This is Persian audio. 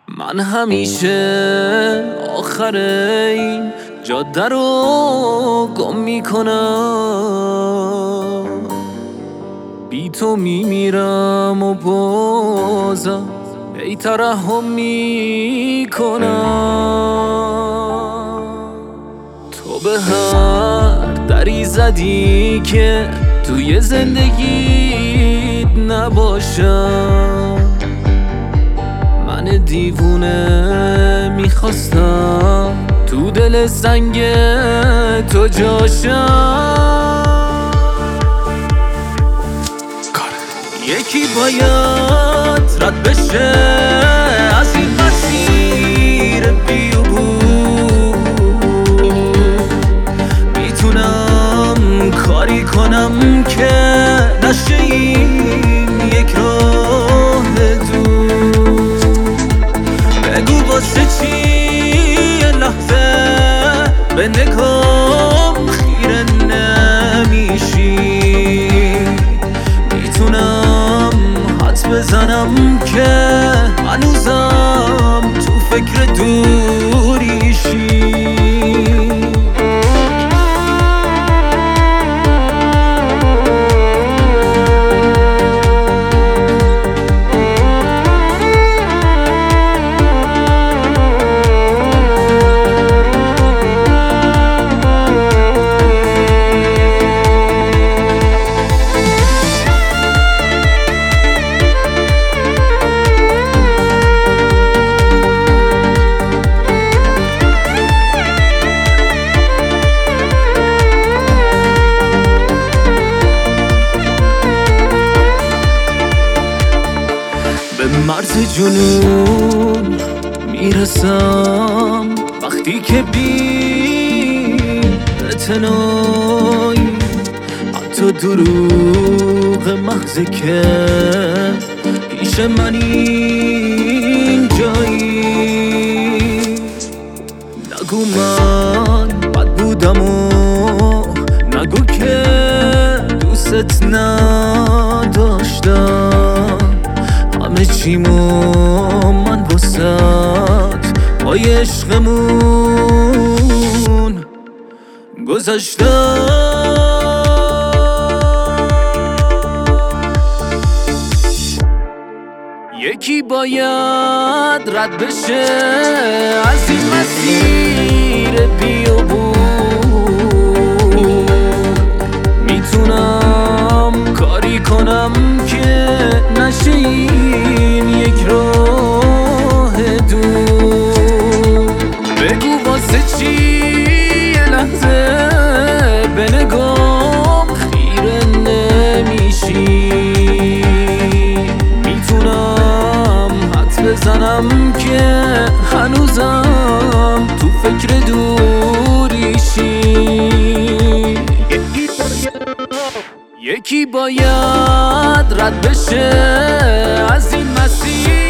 من همیشه آخر این جاده رو گم میکنم، بی تو میمیرم و بازم ای ترحم میکنم. تو به هر دری زدی که توی زندگیت نباشم، من دیوونه میخواستم تو دل سنگ تو جاشم. یکی باید رد بشه از این مسیر بی‌عبور، میتونم کاری کنم که نشه این یک راه دور. بگو واسه چی یه لحظه به نگام خیره نمیشی، میتونم حدس بزنم که هنوزم تو فکر دوریشی. به مرز جنون میرسم وقتی که بی اعتنایی، حتی دروغ محض که پیش من اینجایی. نگو من بد بودم و نگو که دوست نداشتم، همه چیمو من واسد پای عشقمون گذاشتم. یکی باید رد بشه از این مسیر بی‌عبور، میتونم کاری کنم که نشه این یک راه دور. بگو واسه چی یه لحظه به نگام خیره نمیشی، میتونم حدس بزنم که هنوزم تو فکر دوریشی. یکی باید رد بشه از این مسیر